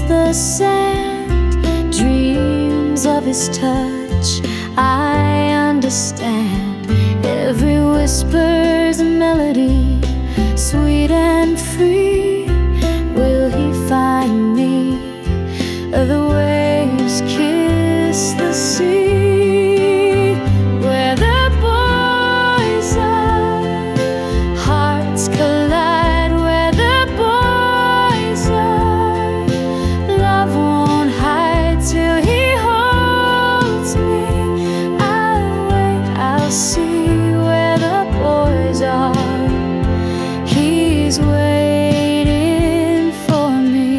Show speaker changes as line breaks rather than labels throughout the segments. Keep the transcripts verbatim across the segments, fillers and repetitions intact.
the sand, dreams of his touch. I understand every whisper's a melody, sweet and free. Will he find me? The waves kiss the sea, where the boys are. Hearts collide where the boys are. Love won't hide till he holds me. I'll wait, I'll see where the boys are. He's waiting for me.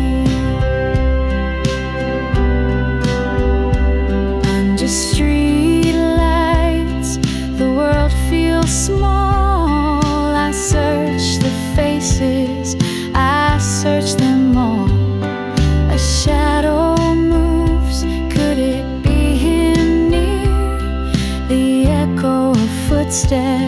Under street lights, the world feels small. I search the faces, I search them all. A shadow moves, could it be him near? The echo of footsteps